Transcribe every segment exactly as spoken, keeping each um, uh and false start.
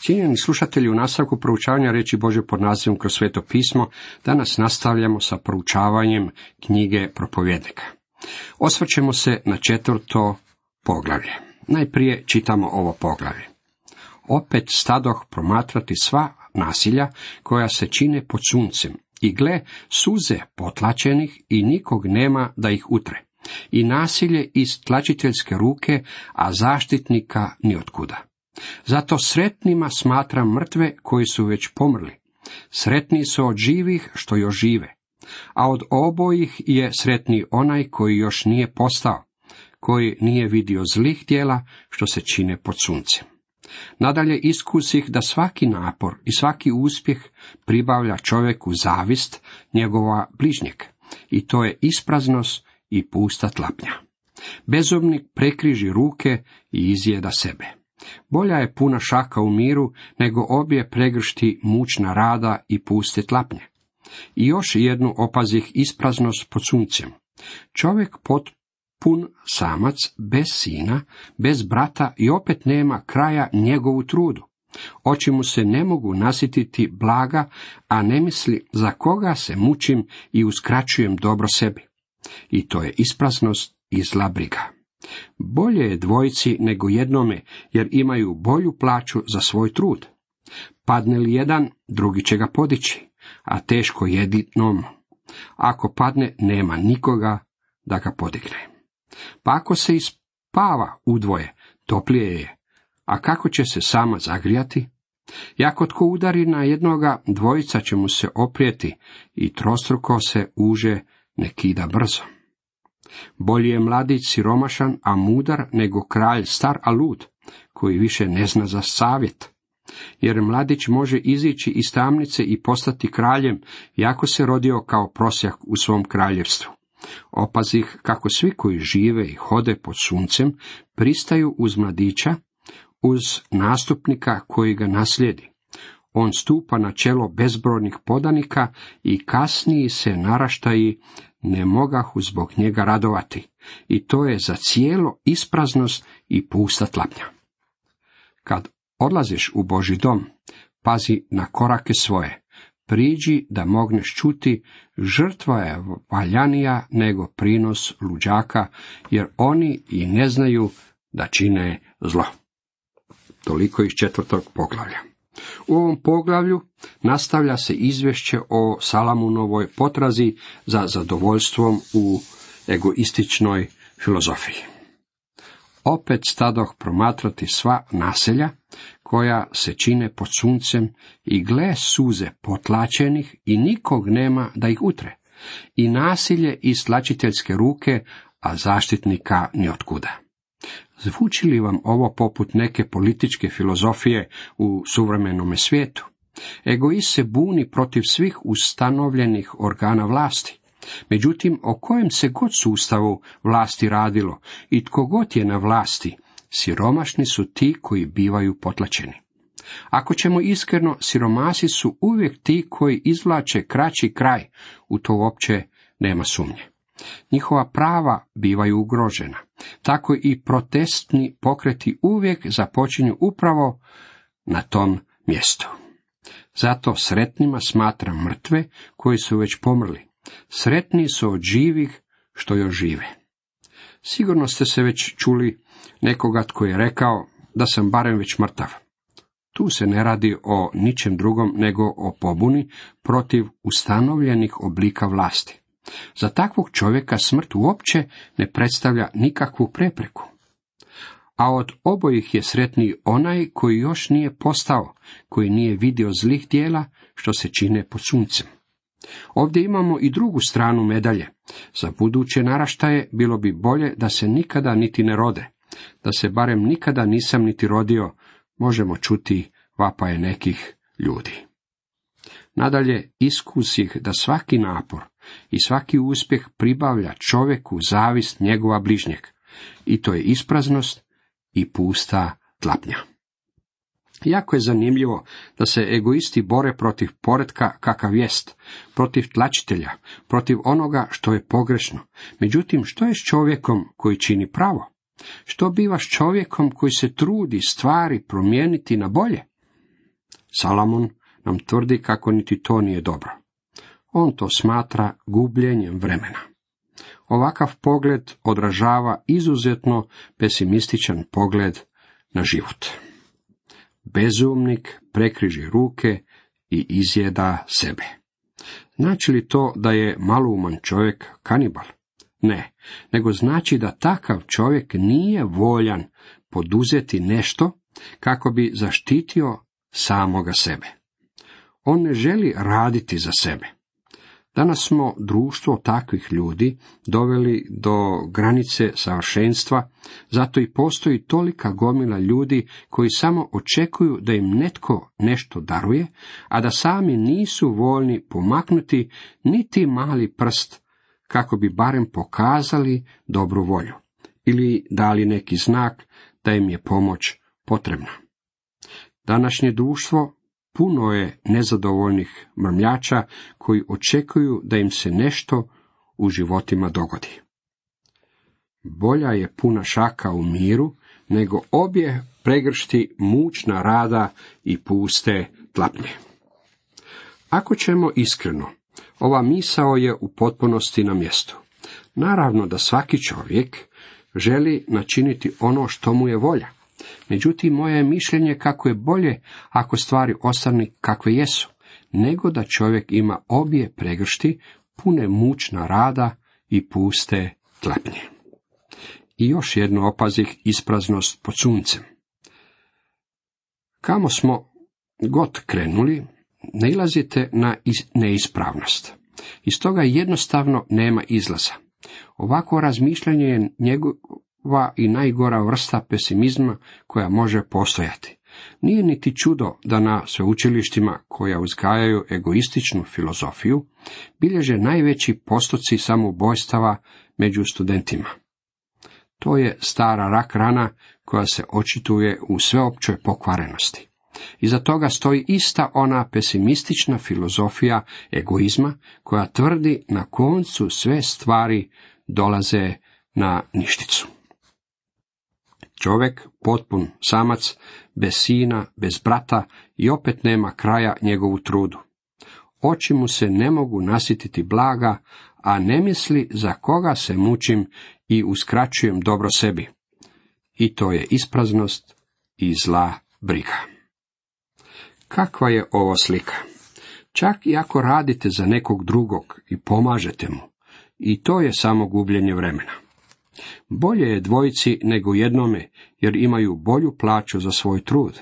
Cijenjeni slušatelji, u nastavku proučavanja riječi Božje pod nazivom Kroz sveto pismo, danas nastavljamo sa proučavanjem knjige Propovjednika. Osvrćemo se na četvrto poglavlje. Najprije čitamo ovo poglavlje. Opet stadoh promatrati sva nasilja koja se čine pod suncem, i gle, suze potlačenih i nikog nema da ih utre, i nasilje iz tlačiteljske ruke, a zaštitnika ni otkuda. Zato sretnima smatram mrtve koji su već pomrli. Sretniji su od živih što još žive. A od obojih je sretniji onaj koji još nije postao, koji nije vidio zlih djela što se čine pod suncem. Nadalje iskusih da svaki napor i svaki uspjeh pribavlja čovjeku zavist njegova bližnjeg, i to je ispraznost i pusta tlapnja. Bezumnik prekriži ruke i izjeda sebe. Bolja je puna šaka u miru, nego obje pregršti mučna rada i puste tlapnje. I još jednu opazih ispraznost pod suncem. Čovjek potpun samac, bez sina, bez brata, i opet nema kraja njegovu trudu. Oči mu se ne mogu nasititi blaga, a ne misli za koga se mučim i uskraćujem dobro sebi. I to je ispraznost i zla briga. Bolje je dvojici nego jednome, jer imaju bolju plaću za svoj trud. Padne li jedan, drugi će ga podići, a teško jedinom. Ako padne, nema nikoga da ga podigne. Pa ako se ispava udvoje, toplije je, a kako će se sama zagrijati? I ako tko udari na jednoga, dvojica će mu se oprijeti, i trostruko se uže ne kida brzo. Bolji je mladić siromašan, a mudar, nego kralj star, a lud, koji više ne zna za savjet. Jer mladić može izići iz tamnice i postati kraljem, iako se rodio kao prosjak u svom kraljevstvu. Opazih kako svi koji žive i hode pod suncem pristaju uz mladića, uz nastupnika koji ga naslijedi. On stupa na čelo bezbrojnih podanika i kasniji se naraštaji ne mogahu zbog njega radovati, i to je za cijelo ispraznost i pusta tlapnja. Kad odlaziš u Božji dom, pazi na korake svoje, priđi da mogneš čuti, žrtva je valjanija nego prinos luđaka, jer oni i ne znaju da čine zlo. Toliko iz četvrtog poglavlja. U ovom poglavlju nastavlja se izvješće o Salamunovoj potrazi za zadovoljstvom u egoističnoj filozofiji. Opet stadoh promatrati sva naselja koja se čine pod suncem, i gle suze potlačenih i nikog nema da ih utre, i nasilje iz tlačiteljske ruke, a zaštitnika ni otkuda. Zvuči li vam ovo poput neke političke filozofije u suvremenome svijetu? Egoist se buni protiv svih ustanovljenih organa vlasti. Međutim, o kojem se god sustavu vlasti radilo i tko god je na vlasti, siromašni su ti koji bivaju potlačeni. Ako ćemo iskreno, siromasi su uvijek ti koji izvlače kraći kraj, u to uopće nema sumnje. Njihova prava bivaju ugrožena. Tako i protestni pokreti uvijek započinju upravo na tom mjestu. Zato sretnima smatram mrtve koji su već pomrli. Sretniji su od živih što još žive. Sigurno ste se već čuli nekoga tko je rekao da sam barem već mrtav. Tu se ne radi o ničem drugom nego o pobuni protiv ustanovljenih oblika vlasti. Za takvog čovjeka smrt uopće ne predstavlja nikakvu prepreku. A od obojih je sretniji onaj koji još nije postao, koji nije vidio zlih djela što se čine pod suncem. Ovdje imamo i drugu stranu medalje. Za buduće naraštaje bilo bi bolje da se nikada niti ne rode, da se barem nikada nisam niti rodio, možemo čuti vapaje nekih ljudi. Nadalje, iskusih da svaki napor i svaki uspjeh pribavlja čovjeku zavist njegova bližnjeg, i to je ispraznost i pusta tlapnja. Jako je zanimljivo da se egoisti bore protiv poretka kakav jest, protiv tlačitelja, protiv onoga što je pogrešno. Međutim, što je s čovjekom koji čini pravo? Što biva s čovjekom koji se trudi stvari promijeniti na bolje? Salomon nam tvrdi kako niti to nije dobro. On to smatra gubljenjem vremena. Ovakav pogled odražava izuzetno pesimističan pogled na život. Bezumnik prekriži ruke i izjeda sebe. Znači li to da je malouman čovjek kanibal? Ne, nego znači da takav čovjek nije voljan poduzeti nešto kako bi zaštitio samoga sebe. On ne želi raditi za sebe. Danas smo društvo takvih ljudi doveli do granice savršenstva, zato i postoji tolika gomila ljudi koji samo očekuju da im netko nešto daruje, a da sami nisu voljni pomaknuti niti mali prst kako bi barem pokazali dobru volju ili dali neki znak da im je pomoć potrebna. Današnje društvo puno je nezadovoljnih mrmljača koji očekuju da im se nešto u životima dogodi. Bolja je puna šaka u miru nego obje pregršti mučna rada i puste tlapnje. Ako ćemo iskreno, ova misao je u potpunosti na mjestu. Naravno da svaki čovjek želi načiniti ono što mu je volja. Međutim, moje je mišljenje kako je bolje ako stvari ostanu kakve jesu, nego da čovjek ima obje pregršti, pune mučna rada i puste tlapnje. I još jedno opazih ispraznost pod suncem. Kamo smo god krenuli, nailazite na neispravnost. Iz toga jednostavno nema izlaza. Ovako razmišljanje je njegova i najgora vrsta pesimizma koja može postojati. Nije niti čudo da na sveučilištima koja uzgajaju egoističnu filozofiju bilježe najveći postoci samoubojstava među studentima. To je stara rak rana koja se očituje u sveopćoj pokvarenosti. Iza toga stoji ista ona pesimistična filozofija egoizma koja tvrdi na koncu sve stvari dolaze na ništicu. Čovjek, potpun samac, bez sina, bez brata i opet nema kraja njegovu trudu. Oči mu se ne mogu nasititi blaga, a ne misli za koga se mučim i uskraćujem dobro sebi. I to je ispraznost i zla briga. Kakva je ovo slika? Čak i ako radite za nekog drugog i pomažete mu, i to je samo gubljenje vremena. Bolje je dvojici nego jednome, jer imaju bolju plaću za svoj trud.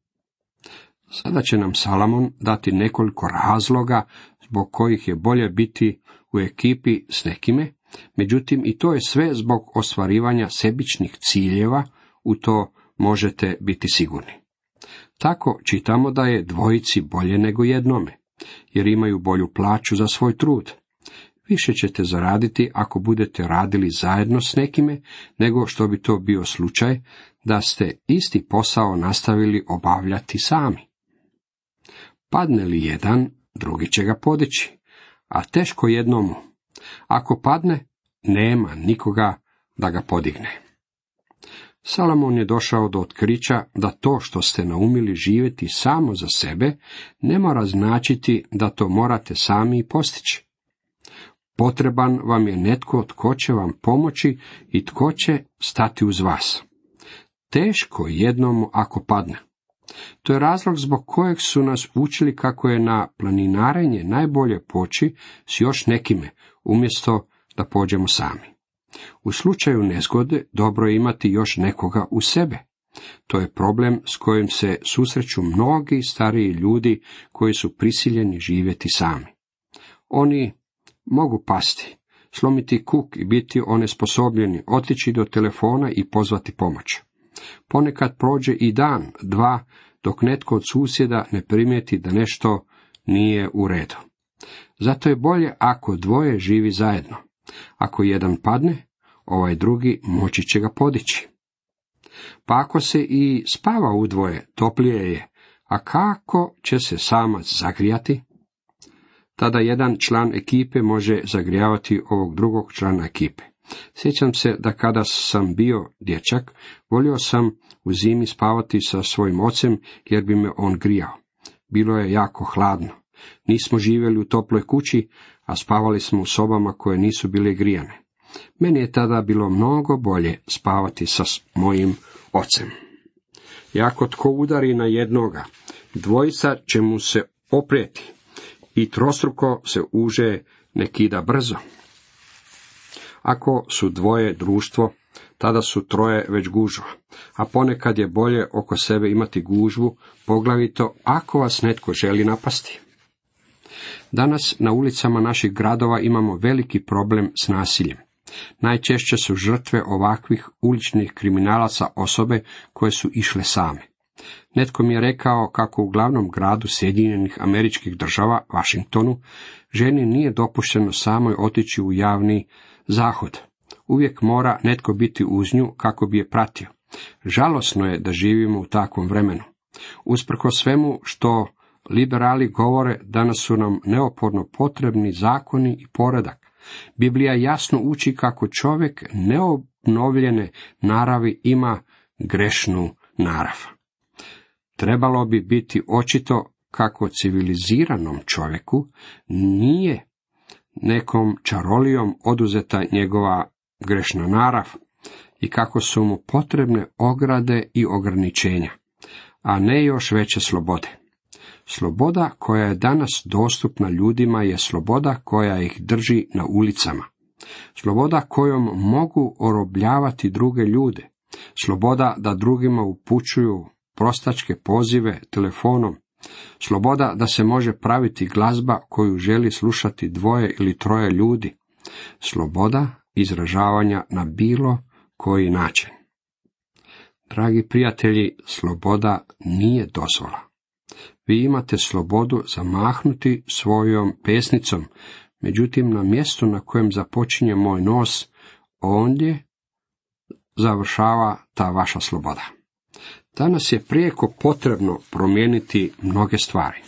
Sada će nam Salomon dati nekoliko razloga zbog kojih je bolje biti u ekipi s nekime, međutim i to je sve zbog ostvarivanja sebičnih ciljeva, u to možete biti sigurni. Tako čitamo da je dvojici bolje nego jednome, jer imaju bolju plaću za svoj trud. Više ćete zaraditi ako budete radili zajedno s nekime, nego što bi to bio slučaj da ste isti posao nastavili obavljati sami. Padne li jedan, drugi će ga podići, a teško jednomu. Ako padne, nema nikoga da ga podigne. Salomon je došao do otkrića da to što ste naumili živjeti samo za sebe, ne mora značiti da to morate sami i postići. Potreban vam je netko tko će vam pomoći i tko će stati uz vas. Teško jednomu ako padne. To je razlog zbog kojeg su nas učili kako je na planinarenje najbolje poći s još nekime, umjesto da pođemo sami. U slučaju nezgode dobro je imati još nekoga u sebe. To je problem s kojim se susreću mnogi stariji ljudi koji su prisiljeni živjeti sami. Oni mogu pasti, slomiti kuk i biti onesposobljeni, otići do telefona i pozvati pomoć. Ponekad prođe i dan, dva, dok netko od susjeda ne primijeti da nešto nije u redu. Zato je bolje ako dvoje živi zajedno. Ako jedan padne, ovaj drugi moći će ga podići. Pa ako se i spava udvoje, toplije je, a kako će se samac zagrijati? Tada jedan član ekipe može zagrijavati ovog drugog člana ekipe. Sjećam se da kada sam bio dječak, volio sam u zimi spavati sa svojim ocem jer bi me on grijao. Bilo je jako hladno. Nismo živjeli u toploj kući, a spavali smo u sobama koje nisu bile grijane. Meni je tada bilo mnogo bolje spavati sa mojim ocem. I ako tko udari na jednoga, dvojica će mu se oprijeti i trostruko se uže ne kida brzo. Ako su dvoje društvo, tada su troje već gužva, a ponekad je bolje oko sebe imati gužvu, poglavito ako vas netko želi napasti. Danas na ulicama naših gradova imamo veliki problem s nasiljem. Najčešće su žrtve ovakvih uličnih kriminalaca osobe koje su išle same. Netko mi je rekao kako u glavnom gradu Sjedinjenih Američkih Država, Washingtonu, ženi nije dopušteno samoj otići u javni zahod. Uvijek mora netko biti uz nju kako bi je pratio. Žalosno je da živimo u takvom vremenu. Usprkos svemu što liberali govore, danas su nam neophodno potrebni zakoni i poredak. Biblija jasno uči kako čovjek neobnovljene naravi ima grešnu narav. Trebalo bi biti očito kako civiliziranom čovjeku nije nekom čarolijom oduzeta njegova grešna narav i kako su mu potrebne ograde i ograničenja, a ne još veće slobode. Sloboda koja je danas dostupna ljudima je sloboda koja ih drži na ulicama. Sloboda kojom mogu orobljavati druge ljude. Sloboda da drugima upućuju prostačke pozive telefonom. Sloboda da se može praviti glazba koju želi slušati dvoje ili troje ljudi. Sloboda izražavanja na bilo koji način. Dragi prijatelji, sloboda nije dozvola. Vi imate slobodu zamahnuti svojom pesnicom, međutim na mjestu na kojem započinje moj nos, ondje završava ta vaša sloboda. Danas je prijeko potrebno promijeniti mnoge stvari.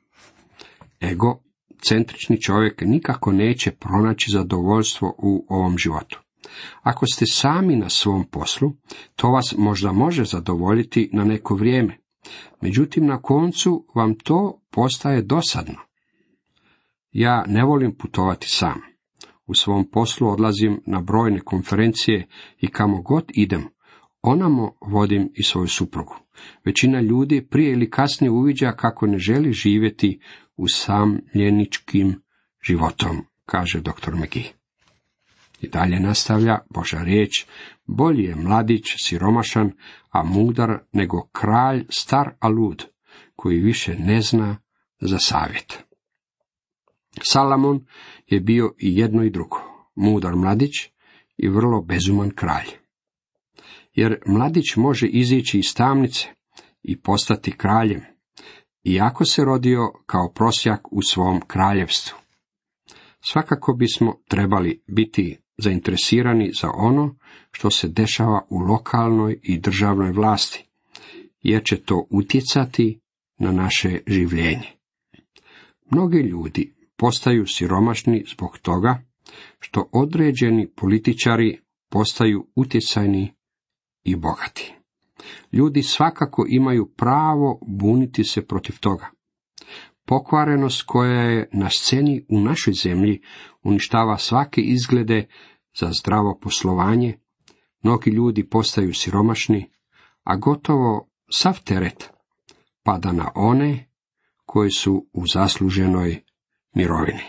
Egocentrični čovjek nikako neće pronaći zadovoljstvo u ovom životu. Ako ste sami na svom poslu, to vas možda može zadovoljiti na neko vrijeme. Međutim, na koncu vam to postaje dosadno. Ja ne volim putovati sam. U svom poslu odlazim na brojne konferencije i kamo god idem, onamo vodim i svoju suprugu. Većina ljudi prije ili kasnije uviđa kako ne želi živjeti usamljeničkim životom, kaže doktor McGee. I dalje nastavlja Božja riječ: bolji je mladić siromašan, a mudar nego kralj star a lud, koji više ne zna za savjet. Salomon je bio i jedno i drugo, mudar mladić i vrlo bezuman kralj. Jer mladić može izići iz tamnice i postati kraljem, iako se rodio kao prosjak u svom kraljevstvu. Svakako bismo trebali biti zainteresirani za ono što se dešava u lokalnoj i državnoj vlasti, jer će to utjecati na naše življenje. Mnogi ljudi postaju siromašni zbog toga što određeni političari postaju utjecajni i bogati. Ljudi svakako imaju pravo buniti se protiv toga. Pokvarenost koja je na sceni u našoj zemlji uništava svake izglede za zdravo poslovanje, mnogi ljudi postaju siromašni, a gotovo sav teret pada na one koji su u zasluženoj mirovini.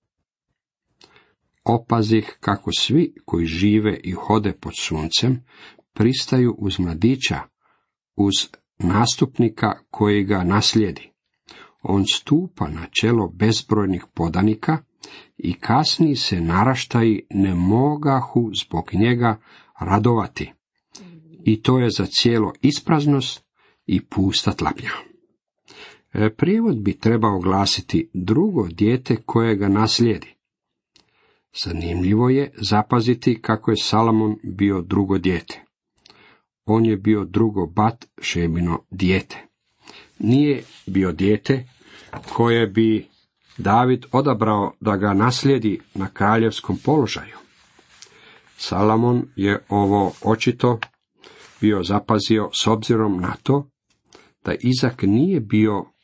Opazih kako svi koji žive i hode pod suncem pristaju uz mladića, uz nastupnika koji ga naslijedi. On stupa na čelo bezbrojnih podanika i kasniji se naraštaji ne mogahu zbog njega radovati. I to je za cijelo ispraznost i pusta tlapnja. Prijevod bi trebao glasiti drugo dijete koje ga naslijedi. Zanimljivo je zapaziti kako je Salomon bio drugo dijete. On je bio drugo bat Šebino dijete. Nije bio dijete koje bi David odabrao da ga naslijedi na kraljevskom položaju. Salomon je ovo očito bio zapazio s obzirom na to da Izak nije bio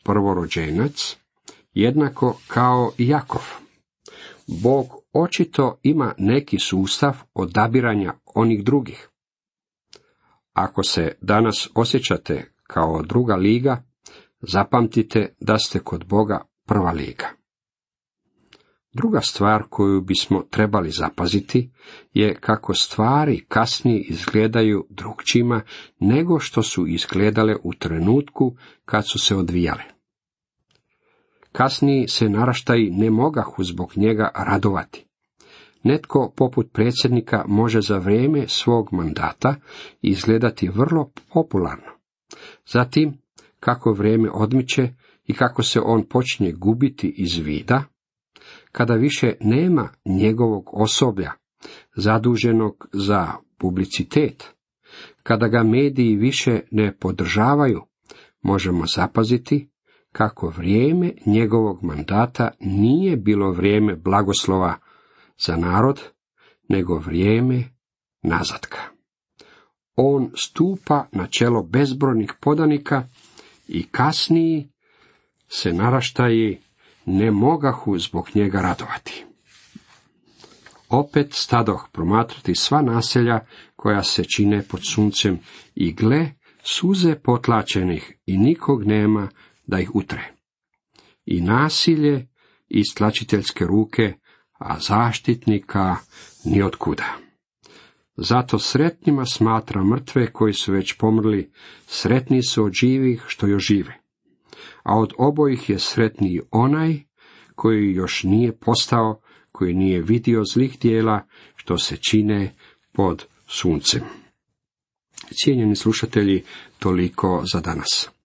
prvorođenac, jednako kao i Jakov. Bog očito ima neki sustav odabiranja onih drugih. Ako se danas osjećate kao druga liga, zapamtite da ste kod Boga prva liga. Druga stvar koju bismo trebali zapaziti je kako stvari kasnije izgledaju drukčijima nego što su izgledale u trenutku kad su se odvijale. Kasniji se naraštaji ne mogahu zbog njega radovati. Netko poput predsjednika može za vrijeme svog mandata izgledati vrlo popularno. Zatim, kako vrijeme odmiče i kako se on počinje gubiti iz vida, kada više nema njegovog osoblja, zaduženog za publicitet, kada ga mediji više ne podržavaju, možemo zapaziti kako vrijeme njegovog mandata nije bilo vrijeme blagoslova za narod, nego vrijeme nazatka. On stupa na čelo bezbrojnih podanika i kasniji se naraštaji ne mogahu zbog njega radovati. Opet stadoh promatrati sva naselja koja se čine pod suncem i gle, suze potlačenih i nikog nema da ih utre. I nasilje iz tlačiteljske ruke, a zaštitnika ni otkuda. Zato sretnima smatra mrtve koji su već pomrli, sretni su od živih što još žive. A od obojih je sretniji onaj koji još nije postao, koji nije vidio zlih djela što se čine pod suncem. Cijenjeni slušatelji, toliko za danas.